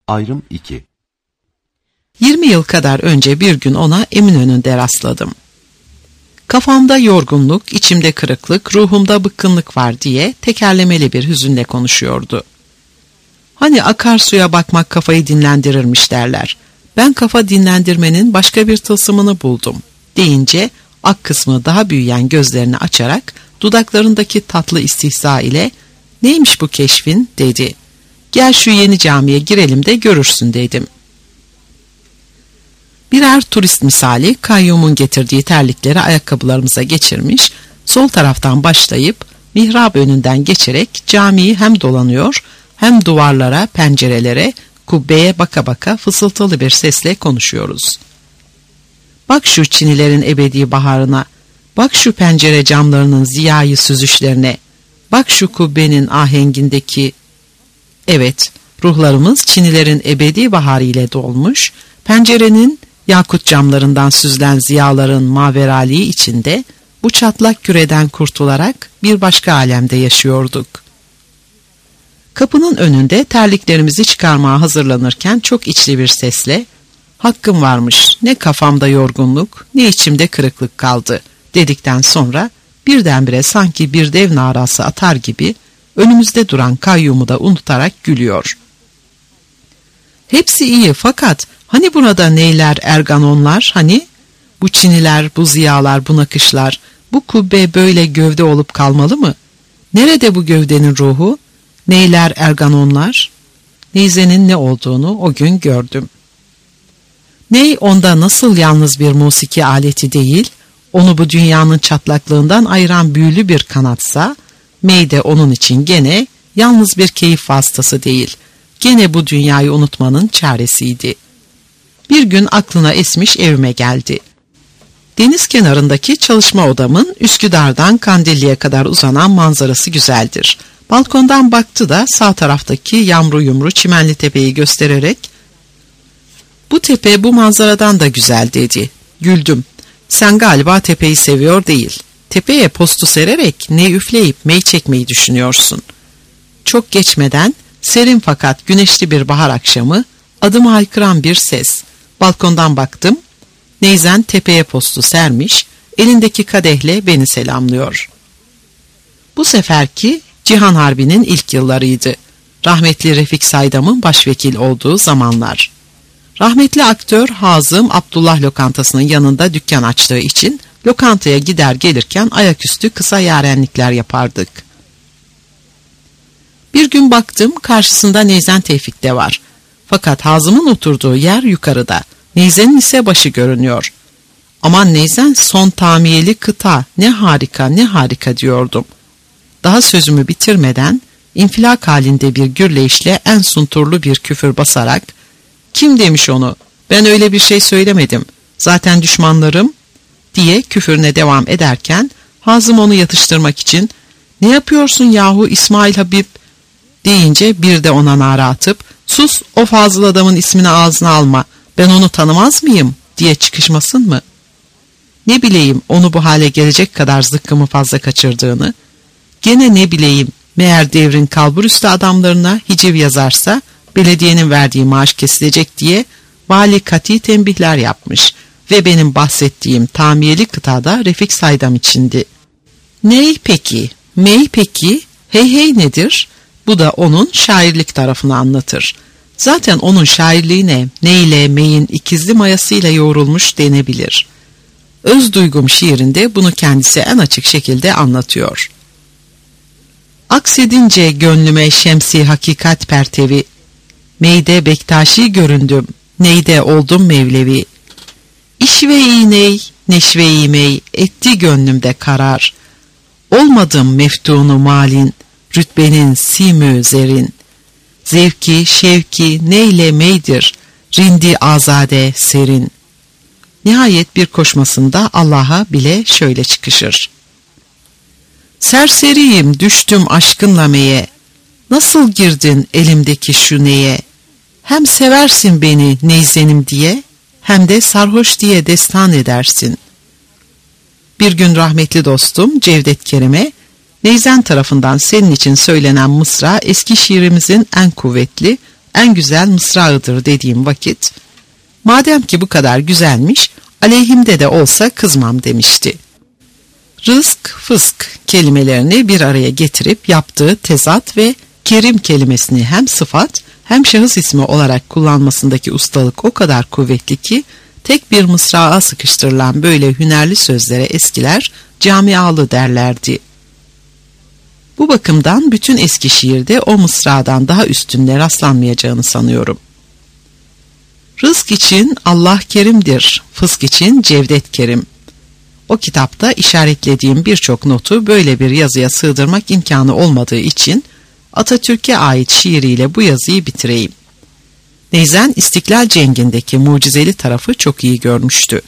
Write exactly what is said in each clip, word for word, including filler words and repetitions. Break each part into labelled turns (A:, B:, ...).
A: Ayrım iki.
B: yirmi yıl kadar önce bir gün ona Eminönü'nde rastladım. Kafamda yorgunluk, içimde kırıklık, ruhumda bıkkınlık var diye tekerlemeli bir hüzünle konuşuyordu. Hani akarsuya bakmak kafayı dinlendirirmiş derler. Ben kafa dinlendirmenin başka bir tılsımını buldum deyince ak kısmı daha büyüyen gözlerini açarak dudaklarındaki tatlı istihza ile neymiş bu keşfin dedi. Gel şu yeni camiye girelim de görürsün dedim. Birer turist misali kayyumun getirdiği terlikleri ayakkabılarımıza geçirmiş, sol taraftan başlayıp mihrap önünden geçerek camiyi hem dolanıyor hem duvarlara, pencerelere, kubbeye baka baka fısıltılı bir sesle konuşuyoruz. Bak şu Çinilerin ebedi baharına, bak şu pencere camlarının ziyayı süzüşlerine, bak şu kubbenin ahengindeki... Evet, ruhlarımız Çinilerin ebedi baharı ile dolmuş, pencerenin yakut camlarından süzülen ziyaların maveraliği içinde bu çatlak küreden kurtularak bir başka alemde yaşıyorduk. Kapının önünde terliklerimizi çıkarmaya hazırlanırken çok içli bir sesle "Hakkım varmış, ne kafamda yorgunluk, ne içimde kırıklık kaldı" dedikten sonra birdenbire sanki bir dev narası atar gibi önümüzde duran kayyumu da unutarak gülüyor. Hepsi iyi fakat hani burada neyler, erganonlar, hani bu Çiniler, bu ziyalar, bu nakışlar, bu kubbe böyle gövde olup kalmalı mı? Nerede bu gövdenin ruhu? Neyler, erganonlar? Neyzenin ne olduğunu o gün gördüm. Ney onda nasıl yalnız bir musiki aleti değil, onu bu dünyanın çatlaklığından ayıran büyülü bir kanatsa, mey de onun için gene yalnız bir keyif vasıtası değil, gene bu dünyayı unutmanın çaresiydi. Bir gün aklına esmiş evime geldi. Deniz kenarındaki çalışma odamın Üsküdar'dan Kandilli'ye kadar uzanan manzarası güzeldir. Balkondan baktı da sağ taraftaki yamru yumru çimenli tepeyi göstererek "Bu tepe bu manzaradan da güzel" dedi. Güldüm. Sen galiba tepeyi seviyor değil. Tepeye postu sererek ne üfleyip mey çekmeyi düşünüyorsun. Çok geçmeden serin fakat güneşli bir bahar akşamı adımı haykıran bir ses. Balkondan baktım. Neyzen tepeye postu sermiş, elindeki kadehle beni selamlıyor. Bu seferki Cihan Harbi'nin ilk yıllarıydı. Rahmetli Refik Saydam'ın başvekil olduğu zamanlar. Rahmetli aktör Hazım Abdullah lokantasının yanında dükkan açtığı için lokantaya gider gelirken ayaküstü kısa yarenlikler yapardık. Bir gün baktım karşısında Neyzen Tevfik de var. Fakat Hazım'ın oturduğu yer yukarıda. Neyzen'in ise başı görünüyor. Aman Neyzen son tamiyeli kıta, ne harika ne harika diyordum. Daha sözümü bitirmeden infilak halinde bir gürleyişle en sunturlu bir küfür basarak "Kim demiş onu? Ben öyle bir şey söylemedim. Zaten düşmanlarım" diye küfürüne devam ederken Hazım onu yatıştırmak için "Ne yapıyorsun yahu İsmail Habib?" deyince bir de ona nara atıp "Sus, o fazıl adamın ismini ağzına alma, ben onu tanımaz mıyım?" diye çıkışmasın mı? Ne bileyim onu bu hale gelecek kadar zıkkımı fazla kaçırdığını, gene ne bileyim meğer devrin kalburüstü adamlarına hiciv yazarsa belediyenin verdiği maaş kesilecek diye vali kati tembihler yapmış ve benim bahsettiğim tamiyeli kıtada Refik Saydam içindi. Ney peki, mey peki, hey hey nedir? Bu da onun şairlik tarafını anlatır. Zaten onun şairliğine neyle meyin ikizli mayasıyla yoğrulmuş denebilir. Öz duygum şiirinde bunu kendisi en açık şekilde anlatıyor. Aksedince gönlüme şemsi hakikat pertevi, meyde Bektaşi göründüm, neyde oldum Mevlevi. İşve-i ney, neşve-i mey, etti gönlümde karar. Olmadım meftunu malin, rütbenin simü zerin. Zevki, şevki neyle meydir, rindi azade serin. Nihayet bir koşmasında Allah'a bile şöyle çıkışır. Serseriyim düştüm aşkınla meye, nasıl girdin elimdeki şu neye? Hem seversin beni neyzenim diye, hem de sarhoş diye destan edersin. Bir gün rahmetli dostum Cevdet Kerim'e, Neyzen tarafından senin için söylenen mısra eski şiirimizin en kuvvetli, en güzel mısrağıdır dediğim vakit, madem ki bu kadar güzelmiş, aleyhimde de olsa kızmam demişti. Rızk, fısk kelimelerini bir araya getirip yaptığı tezat ve kerim kelimesini hem sıfat hem şahıs ismi olarak kullanmasındaki ustalık o kadar kuvvetli ki, tek bir mısrağa sıkıştırılan böyle hünerli sözlere eskiler camialı derlerdi. Bu bakımdan bütün eski şiirde o mısradan daha üstünle rastlanmayacağını sanıyorum. Rızk için Allah kerimdir, fısk için Cevdet Kerim. O kitapta işaretlediğim birçok notu böyle bir yazıya sığdırmak imkanı olmadığı için Atatürk'e ait şiiriyle bu yazıyı bitireyim. Neyzen İstiklal Cengi'ndeki mucizeli tarafı çok iyi görmüştü.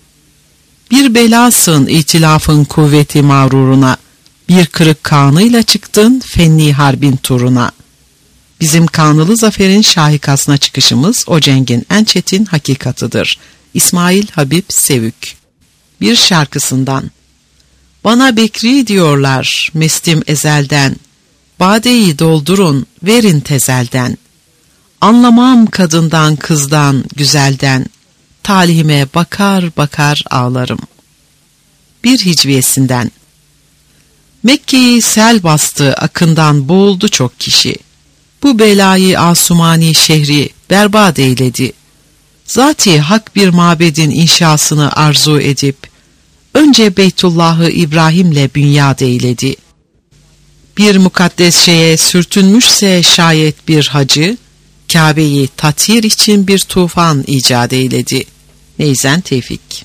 B: Bir belasın itilafın kuvveti mağruruna, bir kırık kanıyla çıktın fenni harbin turuna. Bizim kanılı zaferin şahikasına çıkışımız o cengin en çetin hakikatıdır. İsmail Habib Sevük. Bir şarkısından: Bana Bekri diyorlar mestim ezelden, badeyi doldurun verin tezelden. Anlamam kadından kızdan güzelden, talihime bakar bakar ağlarım. Bir hicviyesinden: Mekke'yi sel bastı akından boğuldu çok kişi. Bu belayı asumani şehri berbat eyledi. Zati hak bir mabedin inşasını arzu edip, önce Beytullah'ı İbrahim'le bünyad eyledi. Bir mukaddes şeye sürtünmüşse şayet bir hacı, Kabe'yi tathir için bir tufan icat eyledi. Neyzen Tevfik.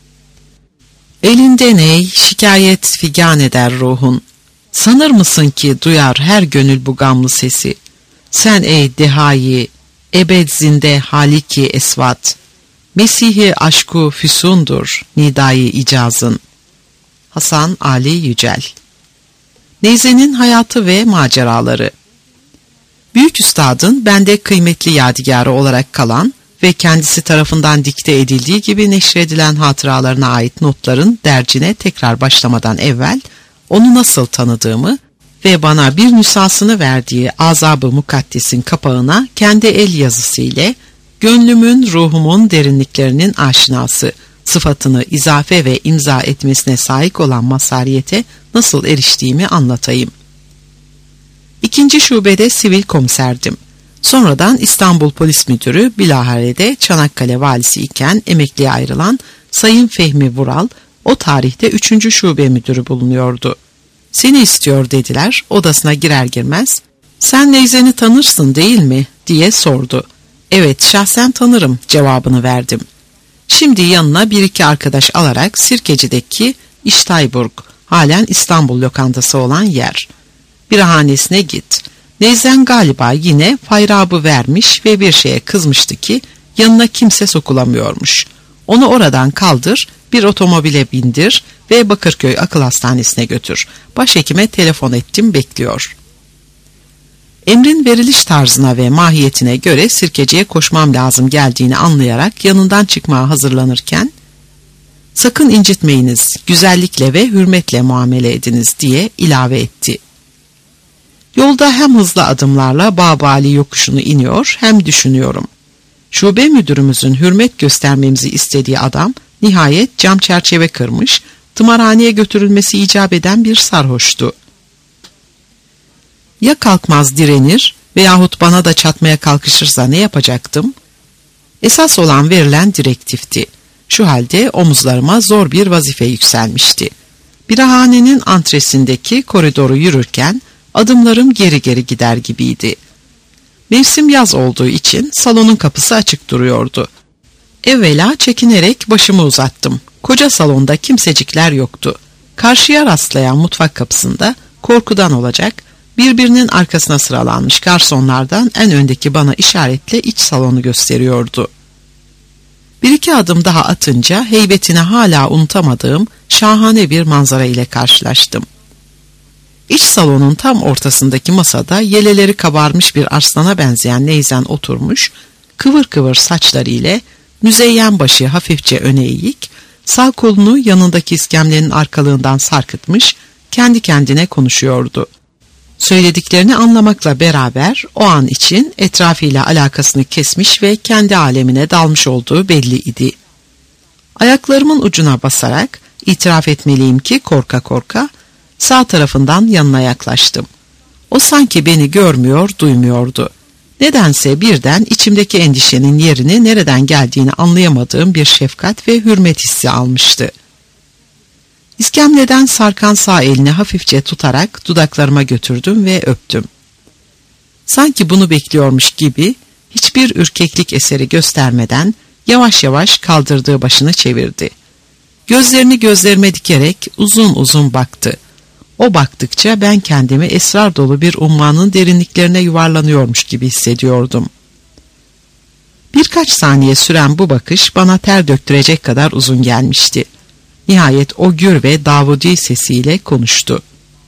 B: Elinde ney, şikayet figan eder ruhun. Sanır mısın ki duyar her gönül bu gamlı sesi? Sen ey dehayi, ebed zinde haliki esvat, Mesih-i aşku füsundur nidayı icazın. Hasan Ali Yücel. Neyzen'in hayatı ve maceraları. Büyük üstadın bende kıymetli yadigarı olarak kalan ve kendisi tarafından dikte edildiği gibi neşredilen hatıralarına ait notların dercine tekrar başlamadan evvel onu nasıl tanıdığımı ve bana bir nüshasını verdiği Azab-ı Mukaddes'in kapağına kendi el yazısı ile gönlümün, ruhumun derinliklerinin aşinası, sıfatını izafe ve imza etmesine sahip olan masariyete nasıl eriştiğimi anlatayım. İkinci şubede sivil komiserdim. Sonradan İstanbul Polis Müdürü, bilahare Çanakkale valisi iken emekliye ayrılan Sayın Fehmi Vural, o tarihte üçüncü şube müdürü bulunuyordu. Seni istiyor dediler, odasına girer girmez, sen Neyzen'i tanırsın değil mi diye sordu. Evet, şahsen tanırım cevabını verdim. Şimdi yanına bir iki arkadaş alarak Sirkeci'deki İştayburg, halen İstanbul lokantası olan yer. Birahanesine git. Neyzen galiba yine fayrabı vermiş ve bir şeye kızmıştı ki yanına kimse sokulamıyormuş. Onu oradan kaldır, bir otomobile bindir ve Bakırköy Akıl Hastanesi'ne götür. Başhekime telefon ettim, bekliyor. Emrin veriliş tarzına ve mahiyetine göre Sirkeci'ye koşmam lazım geldiğini anlayarak yanından çıkmaya hazırlanırken, sakın incitmeyiniz, güzellikle ve hürmetle muamele ediniz diye ilave etti. Yolda hem hızlı adımlarla Babali yokuşunu iniyor hem düşünüyorum. Şube müdürümüzün hürmet göstermemizi istediği adam nihayet cam çerçeve kırmış, tımarhaneye götürülmesi icap eden bir sarhoştu. Ya kalkmaz direnir veyahut bana da çatmaya kalkışırsa ne yapacaktım? Esas olan verilen direktifti. Şu halde omuzlarıma zor bir vazife yükselmişti. Birahanenin antresindeki koridoru yürürken adımlarım geri geri gider gibiydi. Mevsim yaz olduğu için salonun kapısı açık duruyordu. Evvela çekinerek başımı uzattım. Koca salonda kimsecikler yoktu. Karşıya rastlayan mutfak kapısında korkudan olacak, birbirinin arkasına sıralanmış garsonlardan en öndeki bana işaretle iç salonu gösteriyordu. Bir iki adım daha atınca heybetini hala unutamadığım şahane bir manzara ile karşılaştım. İç salonun tam ortasındaki masada yeleleri kabarmış bir arslana benzeyen Neyzen oturmuş, kıvır kıvır saçları ile müzeyyen başı hafifçe öne eğik, sağ kolunu yanındaki iskemlenin arkalığından sarkıtmış, kendi kendine konuşuyordu. Söylediklerini anlamakla beraber o an için etrafıyla alakasını kesmiş ve kendi alemine dalmış olduğu belli idi. Ayaklarımın ucuna basarak itiraf etmeliyim ki korka korka sağ tarafından yanına yaklaştım. O sanki beni görmüyor, duymuyordu. Nedense birden içimdeki endişenin yerini nereden geldiğini anlayamadığım bir şefkat ve hürmet hissi almıştı. İskemleden sarkan sağ elini hafifçe tutarak dudaklarıma götürdüm ve öptüm. Sanki bunu bekliyormuş gibi hiçbir ürkeklik eseri göstermeden yavaş yavaş kaldırdığı başını çevirdi. Gözlerini gözlerime dikerek uzun uzun baktı. O baktıkça ben kendimi esrar dolu bir ummanın derinliklerine yuvarlanıyormuş gibi hissediyordum. Birkaç saniye süren bu bakış bana ter döktürecek kadar uzun gelmişti. Nihayet o gür ve Davudi sesiyle konuştu.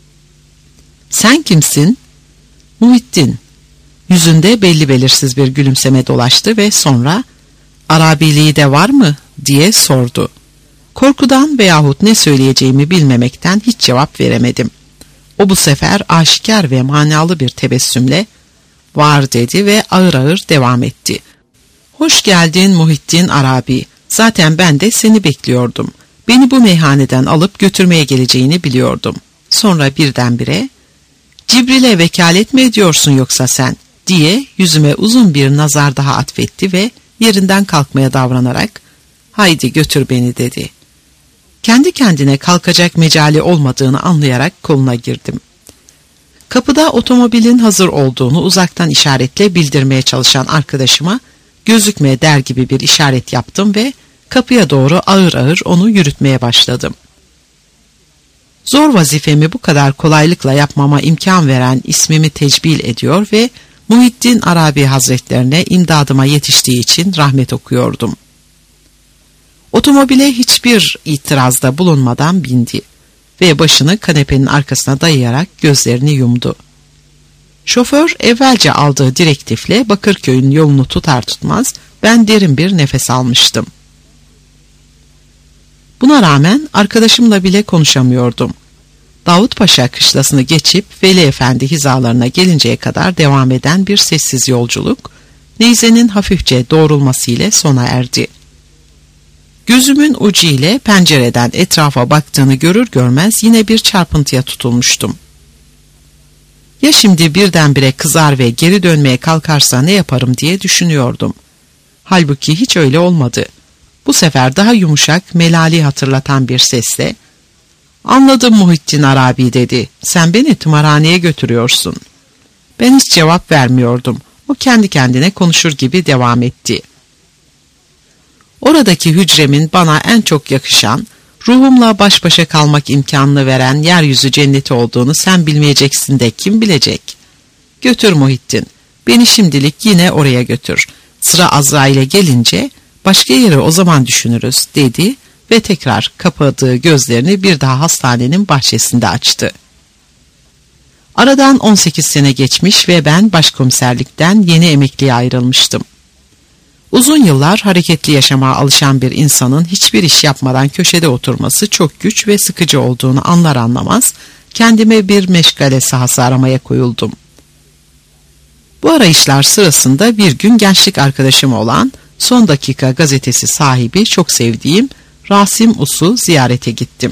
B: "Sen kimsin?" "Muhittin." Yüzünde belli belirsiz bir gülümseme dolaştı ve sonra "Arabiliği de var mı?" diye sordu. Korkudan veyahut ne söyleyeceğimi bilmemekten hiç cevap veremedim. O bu sefer aşikar ve manalı bir tebessümle "Var" dedi ve ağır ağır devam etti. "Hoş geldin Muhittin Arabi. Zaten ben de seni bekliyordum. Beni bu meyhaneden alıp götürmeye geleceğini biliyordum." Sonra birdenbire "Cibril'e vekalet mi ediyorsun yoksa sen?" diye yüzüme uzun bir nazar daha atfetti ve yerinden kalkmaya davranarak "Haydi götür beni" dedi. Kendi kendine kalkacak mecali olmadığını anlayarak koluna girdim. Kapıda otomobilin hazır olduğunu uzaktan işaretle bildirmeye çalışan arkadaşıma gözükme der gibi bir işaret yaptım ve kapıya doğru ağır ağır onu yürütmeye başladım. Zor vazifemi bu kadar kolaylıkla yapmama imkan veren ismimi tecbil ediyor ve Muhittin Arabi Hazretlerine imdadıma yetiştiği için rahmet okuyordum. Otomobile hiçbir itirazda bulunmadan bindi ve başını kanepenin arkasına dayayarak gözlerini yumdu. Şoför evvelce aldığı direktifle Bakırköy'ün yolunu tutar tutmaz ben derin bir nefes almıştım. Buna rağmen arkadaşımla bile konuşamıyordum. Davutpaşa kışlasını geçip Veli Efendi hizalarına gelinceye kadar devam eden bir sessiz yolculuk, neyzenin hafifçe doğrulmasıyla sona erdi. Gözümün ucu ile pencereden etrafa baktığını görür görmez yine bir çarpıntıya tutulmuştum. Ya şimdi birdenbire kızar ve geri dönmeye kalkarsa ne yaparım diye düşünüyordum. Halbuki hiç öyle olmadı. Bu sefer daha yumuşak, melali hatırlatan bir sesle "Anladım Muhittin Arabi" dedi. "Sen beni tımarhaneye götürüyorsun." Ben hiç cevap vermiyordum. O kendi kendine konuşur gibi devam etti. "Oradaki hücremin bana en çok yakışan, ruhumla baş başa kalmak imkanını veren yeryüzü cenneti olduğunu sen bilmeyeceksin de kim bilecek? Götür Muhittin, beni şimdilik yine oraya götür. Sıra Azrail'e gelince başka yeri o zaman düşünürüz" dedi ve tekrar kapadığı gözlerini bir daha hastanenin bahçesinde açtı. Aradan on sekiz sene geçmiş ve ben başkomiserlikten yeni emekliye ayrılmıştım. Uzun yıllar hareketli yaşamaya alışan bir insanın hiçbir iş yapmadan köşede oturması çok güç ve sıkıcı olduğunu anlar anlamaz kendime bir meşgale sahası aramaya koyuldum. Bu arayışlar sırasında bir gün gençlik arkadaşım olan Son Dakika gazetesi sahibi çok sevdiğim Rasim Us'u ziyarete gittim.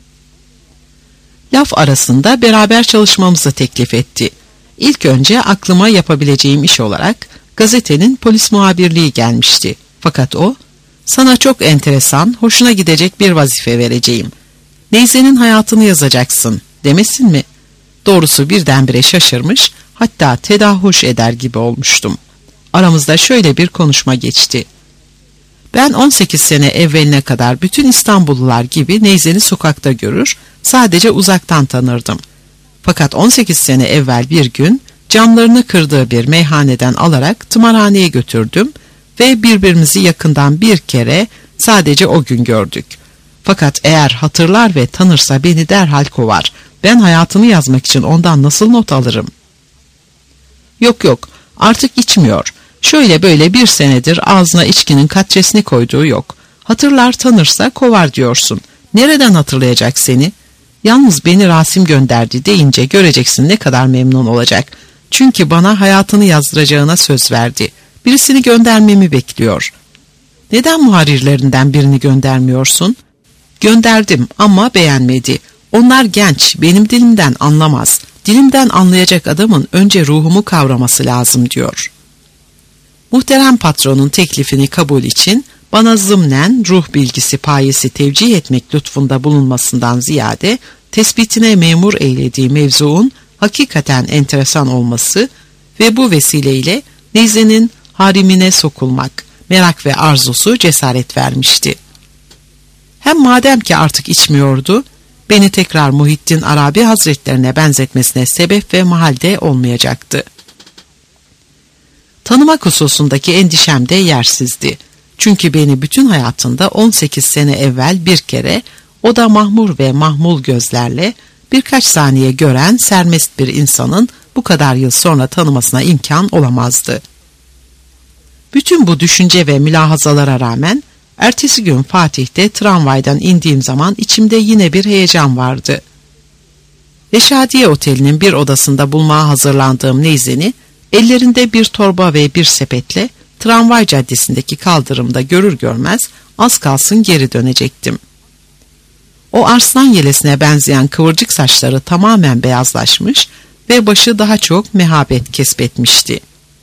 B: Laf arasında beraber çalışmamızı teklif etti. İlk önce aklıma yapabileceğim iş olarak gazetenin polis muhabirliği gelmişti. Fakat o, "Sana çok enteresan, hoşuna gidecek bir vazife vereceğim. Neyze'nin hayatını yazacaksın" demesin mi? Doğrusu birdenbire şaşırmış, hatta tedahuş eder gibi olmuştum. Aramızda şöyle bir konuşma geçti. Ben on sekiz sene evveline kadar bütün İstanbullular gibi Neyze'ni sokakta görür, sadece uzaktan tanırdım. Fakat on sekiz sene evvel bir gün camlarını kırdığı bir meyhaneden alarak tımarhaneye götürdüm ve birbirimizi yakından bir kere sadece o gün gördük. Fakat eğer hatırlar ve tanırsa beni derhal kovar. Ben hayatını yazmak için ondan nasıl not alırım? Yok yok, artık içmiyor. Şöyle böyle bir senedir ağzına içkinin katresini koyduğu yok. Hatırlar tanırsa kovar diyorsun. Nereden hatırlayacak seni? Yalnız beni Rasim gönderdi deyince göreceksin ne kadar memnun olacak. Çünkü bana hayatını yazdıracağına söz verdi. Birisini göndermemi bekliyor. Neden muharirlerinden birini göndermiyorsun? Gönderdim ama beğenmedi. Onlar genç, benim dilimden anlamaz. Dilimden anlayacak adamın önce ruhumu kavraması lazım diyor. Muhterem patronun teklifini kabul için bana zımnen ruh bilgisi payesi tevcih etmek lütfunda bulunmasından ziyade tespitine memur eylediği mevzuun hakikaten enteresan olması ve bu vesileyle neyzenin harimine sokulmak, merak ve arzusu cesaret vermişti. Hem madem ki artık içmiyordu, beni tekrar Muhittin Arabi Hazretlerine benzetmesine sebep ve mahalde olmayacaktı. Tanımak hususundaki endişem de yersizdi. Çünkü beni bütün hayatında on sekiz sene evvel bir kere, o da mahmur ve mahmul gözlerle birkaç saniye gören sermest bir insanın bu kadar yıl sonra tanımasına imkan olamazdı. Bütün bu düşünce ve mülahazalara rağmen ertesi gün Fatih'te tramvaydan indiğim zaman içimde yine bir heyecan vardı. Reşadiye Oteli'nin bir odasında bulmaya hazırlandığım neyzeni ellerinde bir torba ve bir sepetle tramvay caddesindeki kaldırımda görür görmez az kalsın geri dönecektim. O arslan yelesine benzeyen kıvırcık saçları tamamen beyazlaşmış ve başı daha çok mehabet kesbetmişti.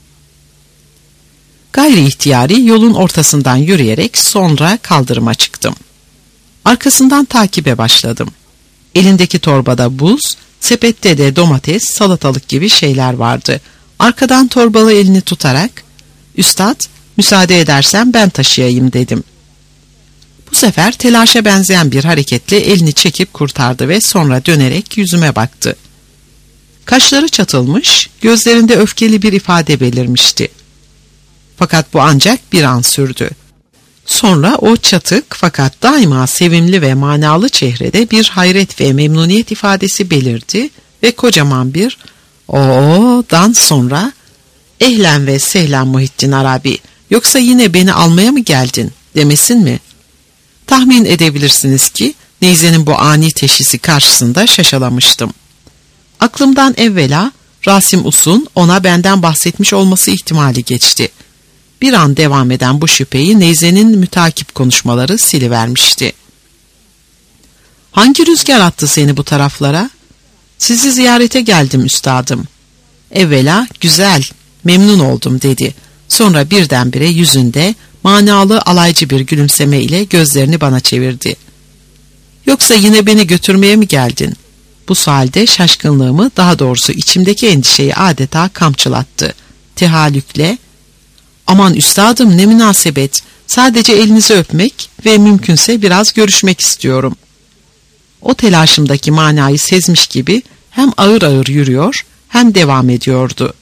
B: Gayri ihtiyari yolun ortasından yürüyerek sonra kaldırıma çıktım. Arkasından takibe başladım. Elindeki torbada buz, sepette de domates, salatalık gibi şeyler vardı. Arkadan torbalı elini tutarak, "Üstad, müsaade edersen ben taşıyayım" dedim. Bu sefer telaşa benzeyen bir hareketle elini çekip kurtardı ve sonra dönerek yüzüme baktı. Kaşları çatılmış, gözlerinde öfkeli bir ifade belirmişti. Fakat bu ancak bir an sürdü. Sonra o çatık fakat daima sevimli ve manalı çehrede bir hayret ve memnuniyet ifadesi belirdi ve kocaman bir "Ooo"dan sonra "Ehlen ve sehlen Muhittin Arabi, yoksa yine beni almaya mı geldin?" demesin mi? Tahmin edebilirsiniz ki neyzenin bu ani teşhisi karşısında şaşalamıştım. Aklımdan evvela Rasim Us'un ona benden bahsetmiş olması ihtimali geçti. Bir an devam eden bu şüpheyi neyzenin mütakip konuşmaları silivermişti. "Hangi rüzgar attı seni bu taraflara?" "Sizi ziyarete geldim üstadım." "Evvela güzel, memnun oldum" dedi. Sonra birdenbire yüzünde manalı alaycı bir gülümseme ile gözlerini bana çevirdi. "Yoksa yine beni götürmeye mi geldin?" Bu sualde şaşkınlığımı, daha doğrusu içimdeki endişeyi adeta kamçılattı. Tehallükle, "Aman üstadım, ne münasebet, sadece elinizi öpmek ve mümkünse biraz görüşmek istiyorum." O telaşımdaki manayı sezmiş gibi hem ağır ağır yürüyor hem devam ediyordu.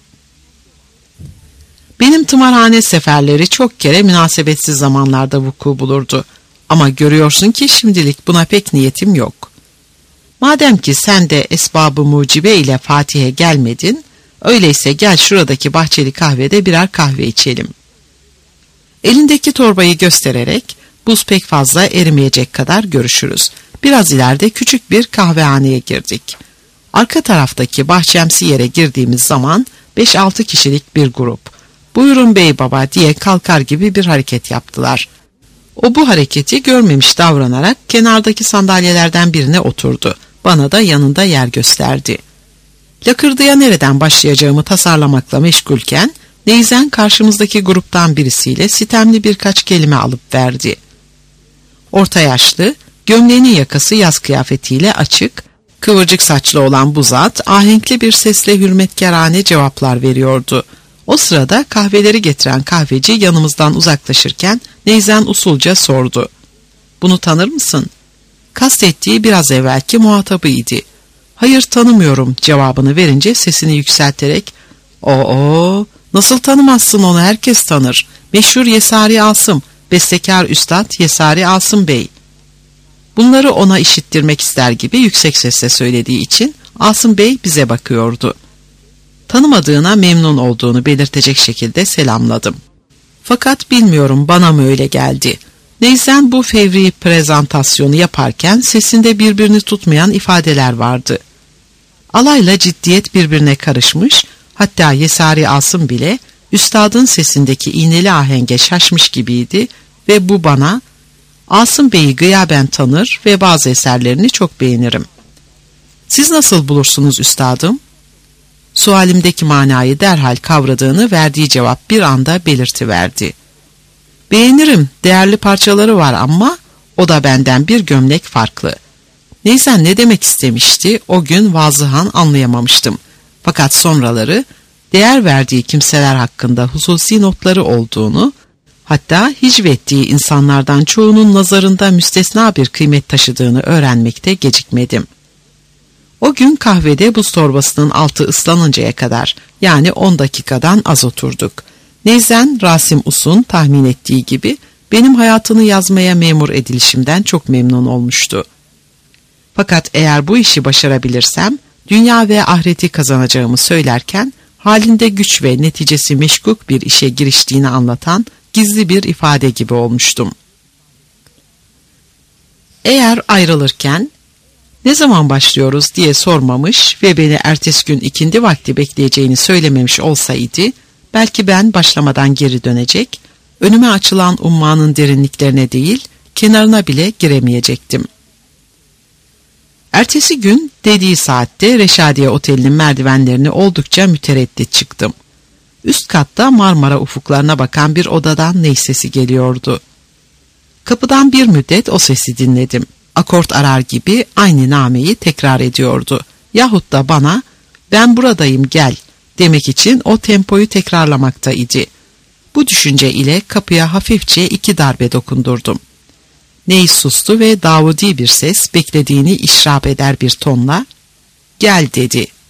B: Benim tımarhane seferleri çok kere münasebetsiz zamanlarda vuku bulurdu. Ama görüyorsun ki şimdilik buna pek niyetim yok. Madem ki sen de esbab-ı mucibe ile Fatih'e gelmedin, öyleyse gel şuradaki bahçeli kahvede birer kahve içelim. Elindeki torbayı göstererek, "Buz pek fazla erimeyecek kadar görüşürüz." Biraz ileride küçük bir kahvehaneye girdik. Arka taraftaki bahçemsi yere girdiğimiz zaman beş altı kişilik bir grup, "Buyurun bey baba" diye kalkar gibi bir hareket yaptılar. O bu hareketi görmemiş davranarak kenardaki sandalyelerden birine oturdu. Bana da yanında yer gösterdi. Lakırdıya nereden başlayacağımı tasarlamakla meşgulken neyzen karşımızdaki gruptan birisiyle sitemli birkaç kelime alıp verdi. Orta yaşlı, gömleğinin yakası yaz kıyafetiyle açık, kıvırcık saçlı olan bu zat ahenkli bir sesle hürmetkarane cevaplar veriyordu. O sırada kahveleri getiren kahveci yanımızdan uzaklaşırken neyzen usulca sordu. "Bunu tanır mısın?" Kastettiği biraz evvelki muhatabıydı. "Hayır, tanımıyorum" cevabını verince sesini yükselterek, "Oo, nasıl tanımazsın onu, herkes tanır. Meşhur Yesari Asım, bestekar üstad Yesari Asım Bey." Bunları ona işittirmek ister gibi yüksek sesle söylediği için Asım Bey bize bakıyordu. Tanımadığına memnun olduğunu belirtecek şekilde selamladım. Fakat bilmiyorum, bana mı öyle geldi. Neyzen bu fevri prezentasyonu yaparken sesinde birbirini tutmayan ifadeler vardı. Alayla ciddiyet birbirine karışmış, hatta Yesari Asım bile üstadın sesindeki iğneli ahenge şaşmış gibiydi ve bu bana, Asım Bey'i gıyaben tanır ve bazı eserlerini çok beğenirim. Siz nasıl bulursunuz üstadım? Sualimdeki manayı derhal kavradığını verdiği cevap bir anda belirtiverdi. Beğenirim, değerli parçaları var ama o da benden bir gömlek farklı. Neyse ne demek istemişti o gün vazıhan anlayamamıştım. Fakat sonraları değer verdiği kimseler hakkında hususi notları olduğunu, hatta hicvettiği insanlardan çoğunun nazarında müstesna bir kıymet taşıdığını öğrenmekte gecikmedim. O gün kahvede buz torbasının altı ıslanıncaya kadar, yani on dakikadan az oturduk. Neyzen Rasim Us'un tahmin ettiği gibi benim hayatını yazmaya memur edilişimden çok memnun olmuştu. Fakat eğer bu işi başarabilirsem dünya ve ahireti kazanacağımı söylerken halinde güç ve neticesi meşkuk bir işe giriştiğini anlatan gizli bir ifade gibi olmuştum. Eğer ayrılırken ne zaman başlıyoruz diye sormamış ve beni ertesi gün ikindi vakti bekleyeceğini söylememiş olsaydı, belki ben başlamadan geri dönecek, önüme açılan ummanın derinliklerine değil, kenarına bile giremeyecektim. Ertesi gün dediği saatte Reşadiye Oteli'nin merdivenlerini oldukça mütereddit çıktım. Üst katta Marmara ufuklarına bakan bir odadan ney sesi geliyordu. Kapıdan bir müddet o sesi dinledim. Akort arar gibi aynı nameyi tekrar ediyordu. Yahut da bana ben buradayım gel demek için o tempoyu tekrarlamaktaydı. Bu düşünce ile kapıya hafifçe iki darbe dokundurdum. Ney sustu ve Davudi bir ses beklediğini işrap eder bir tonla gel dedi.